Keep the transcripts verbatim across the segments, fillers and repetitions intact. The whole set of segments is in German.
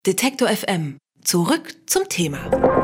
Detektor F M. Zurück zum Thema.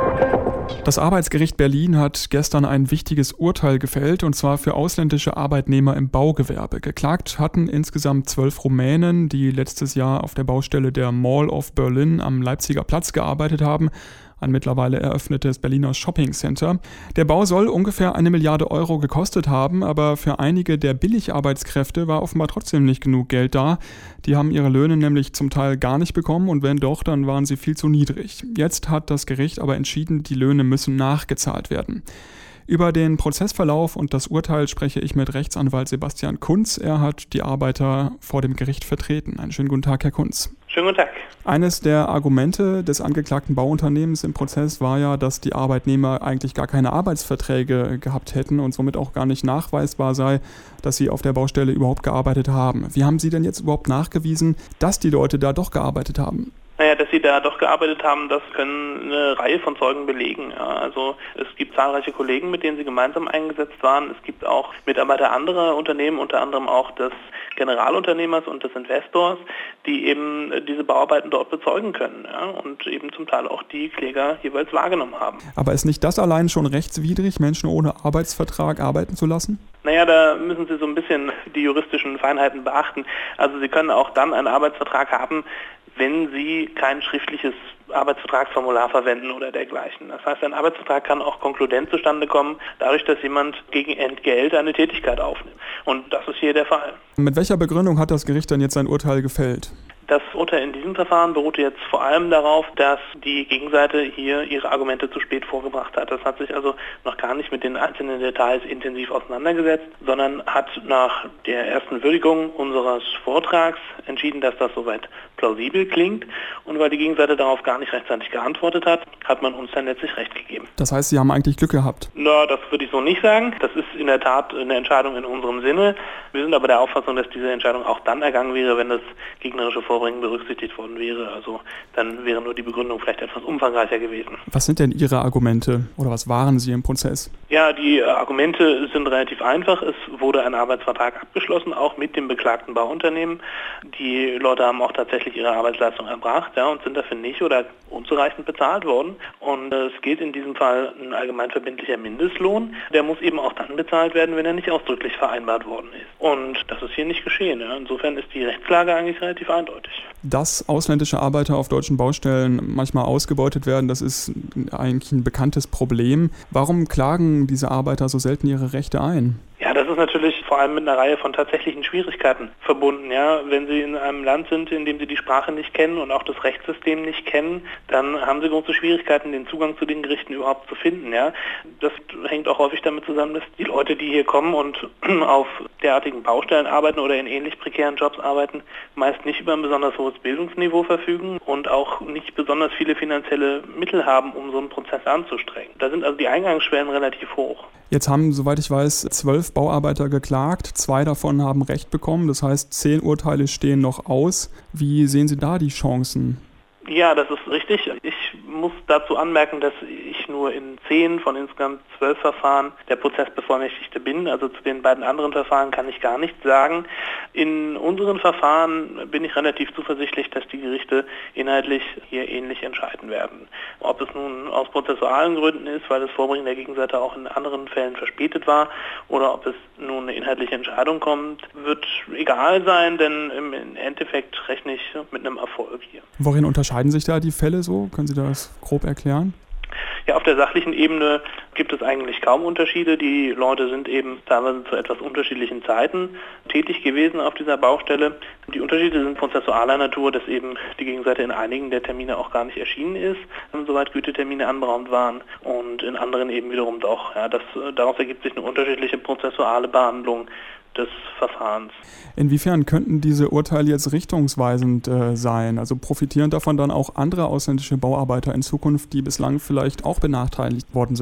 Das Arbeitsgericht Berlin hat gestern ein wichtiges Urteil gefällt, und zwar für ausländische Arbeitnehmer im Baugewerbe. Geklagt hatten insgesamt zwölf Rumänen, die letztes Jahr auf der Baustelle der Mall of Berlin am Leipziger Platz gearbeitet haben, ein mittlerweile eröffnetes Berliner Shoppingcenter. Der Bau soll ungefähr eine Milliarde Euro gekostet haben, aber für einige der Billigarbeitskräfte war offenbar trotzdem nicht genug Geld da. Die haben ihre Löhne nämlich zum Teil gar nicht bekommen, und wenn doch, dann waren sie viel zu niedrig. Jetzt hat das Gericht aber entschieden, die Löhne müssen nachgezahlt werden. Über den Prozessverlauf und das Urteil spreche ich mit Rechtsanwalt Sebastian Kunz. Er hat die Arbeiter vor dem Gericht vertreten. Einen schönen guten Tag, Herr Kunz. Schönen guten Tag. Eines der Argumente des angeklagten Bauunternehmens im Prozess war ja, dass die Arbeitnehmer eigentlich gar keine Arbeitsverträge gehabt hätten und somit auch gar nicht nachweisbar sei, dass sie auf der Baustelle überhaupt gearbeitet haben. Wie haben Sie denn jetzt überhaupt nachgewiesen, dass die Leute da doch gearbeitet haben? Naja, dass sie da doch gearbeitet haben, das können eine Reihe von Zeugen belegen. Ja, also es gibt zahlreiche Kollegen, mit denen sie gemeinsam eingesetzt waren. Es gibt auch Mitarbeiter anderer Unternehmen, unter anderem auch des Generalunternehmers und des Investors, die eben diese Bauarbeiten dort bezeugen können, ja, und eben zum Teil auch die Kläger jeweils wahrgenommen haben. Aber ist nicht das allein schon rechtswidrig, Menschen ohne Arbeitsvertrag arbeiten zu lassen? Naja, da müssen Sie so ein bisschen die juristischen Feinheiten beachten. Also Sie können auch dann einen Arbeitsvertrag haben, wenn Sie kein schriftliches Arbeitsvertragsformular verwenden oder dergleichen. Das heißt, ein Arbeitsvertrag kann auch konkludent zustande kommen, dadurch, dass jemand gegen Entgelt eine Tätigkeit aufnimmt. Und das ist hier der Fall. Mit welcher Begründung hat das Gericht dann jetzt sein Urteil gefällt? Das Urteil in diesem Verfahren beruhte jetzt vor allem darauf, dass die Gegenseite hier ihre Argumente zu spät vorgebracht hat. Das hat sich also noch gar nicht mit den einzelnen Details intensiv auseinandergesetzt, sondern hat nach der ersten Würdigung unseres Vortrags entschieden, dass das soweit plausibel klingt. Und weil die Gegenseite darauf gar nicht rechtzeitig geantwortet hat, hat man uns dann letztlich recht gegeben. Das heißt, Sie haben eigentlich Glück gehabt? Na, das würde ich so nicht sagen. Das ist in der Tat eine Entscheidung in unserem Sinne. Wir sind aber der Auffassung, dass diese Entscheidung auch dann ergangen wäre, wenn das gegnerische Vorbringen berücksichtigt worden wäre. Also dann wäre nur die Begründung vielleicht etwas umfangreicher gewesen. Was sind denn Ihre Argumente oder was waren sie im Prozess? Ja, die Argumente sind relativ einfach. Es wurde ein Arbeitsvertrag abgeschlossen, auch mit dem beklagten Bauunternehmen. Die Leute haben auch tatsächlich ihre Arbeitsleistung erbracht, ja, und sind dafür nicht oder unzureichend bezahlt worden. Und äh, es gilt in diesem Fall ein allgemeinverbindlicher Mindestlohn. Der muss eben auch dann bezahlt werden, wenn er nicht ausdrücklich vereinbart worden ist. Und das ist hier nicht geschehen. Ja. Insofern ist die Rechtslage eigentlich relativ eindeutig. Dass ausländische Arbeiter auf deutschen Baustellen manchmal ausgebeutet werden, das ist eigentlich ein bekanntes Problem. Warum klagen diese Arbeiter so selten ihre Rechte ein? Ja, das ist natürlich vor allem mit einer Reihe von tatsächlichen Schwierigkeiten verbunden. Ja, wenn Sie in einem Land sind, in dem Sie die Sprache nicht kennen und auch das Rechtssystem nicht kennen, dann haben Sie große Schwierigkeiten, den Zugang zu den Gerichten überhaupt zu finden. Ja, das hängt auch häufig damit zusammen, dass die Leute, die hier kommen und auf derartigen Baustellen arbeiten oder in ähnlich prekären Jobs arbeiten, meist nicht über ein besonders hohes Bildungsniveau verfügen und auch nicht besonders viele finanzielle Mittel haben, um so einen Prozess anzustrengen. Da sind also die Eingangsschwellen relativ hoch. Jetzt haben, soweit ich weiß, zwölf Bauarbeiter geklagt. Zwei davon haben Recht bekommen. Das heißt, zehn Urteile stehen noch aus. Wie sehen Sie da die Chancen? Ja, das ist richtig. Ich muss dazu anmerken, dass ich nur in zehn von insgesamt zwölf Verfahren der Prozessbevollmächtigte bin. Also zu den beiden anderen Verfahren kann ich gar nichts sagen. In unseren Verfahren bin ich relativ zuversichtlich, dass die Gerichte inhaltlich hier ähnlich entscheiden werden. Ob es nun aus prozessualen Gründen ist, weil das Vorbringen der Gegenseite auch in anderen Fällen verspätet war, oder ob es nun eine inhaltliche Entscheidung kommt, wird egal sein, denn im Endeffekt rechne ich mit einem Erfolg hier. Worin unterscheiden sich da die Fälle so? Können Sie das grob erklären? Ja, auf der sachlichen Ebene gibt es eigentlich kaum Unterschiede. Die Leute sind eben teilweise zu etwas unterschiedlichen Zeiten tätig gewesen auf dieser Baustelle. Die Unterschiede sind prozessualer Natur, dass eben die Gegenseite in einigen der Termine auch gar nicht erschienen ist, soweit Gütetermine anberaumt waren, und in anderen eben wiederum doch. Ja, das, daraus ergibt sich eine unterschiedliche prozessuale Behandlung des Verfahrens. Inwiefern könnten diese Urteile jetzt richtungsweisend äh, sein? Also profitieren davon dann auch andere ausländische Bauarbeiter in Zukunft, die bislang vielleicht auch benachteiligt worden sind?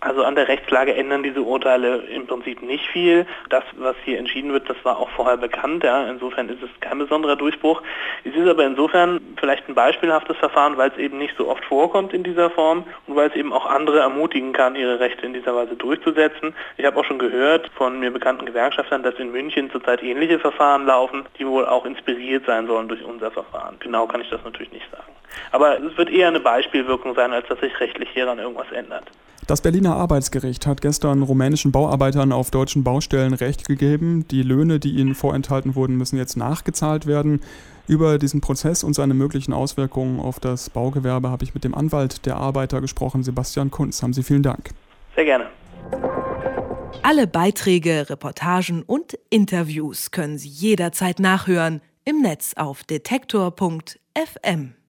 Also an der Rechtslage ändern diese Urteile im Prinzip nicht viel. Das, was hier entschieden wird, das war auch vorher bekannt. Ja. Insofern ist es kein besonderer Durchbruch. Es ist aber insofern vielleicht ein beispielhaftes Verfahren, weil es eben nicht so oft vorkommt in dieser Form und weil es eben auch andere ermutigen kann, ihre Rechte in dieser Weise durchzusetzen. Ich habe auch schon gehört von mir bekannten Gewerkschaftern, dass in München zurzeit ähnliche Verfahren laufen, die wohl auch inspiriert sein sollen durch unser Verfahren. Genau kann ich das natürlich nicht sagen. Aber es wird eher eine Beispielwirkung sein, als dass sich rechtlich hieran irgendwas ändert. Das Berliner Arbeitsgericht hat gestern rumänischen Bauarbeitern auf deutschen Baustellen Recht gegeben. Die Löhne, die ihnen vorenthalten wurden, müssen jetzt nachgezahlt werden. Über diesen Prozess und seine möglichen Auswirkungen auf das Baugewerbe habe ich mit dem Anwalt der Arbeiter gesprochen, Sebastian Kunz. Haben Sie vielen Dank. Sehr gerne. Alle Beiträge, Reportagen und Interviews können Sie jederzeit nachhören im Netz auf detektor punkt f m.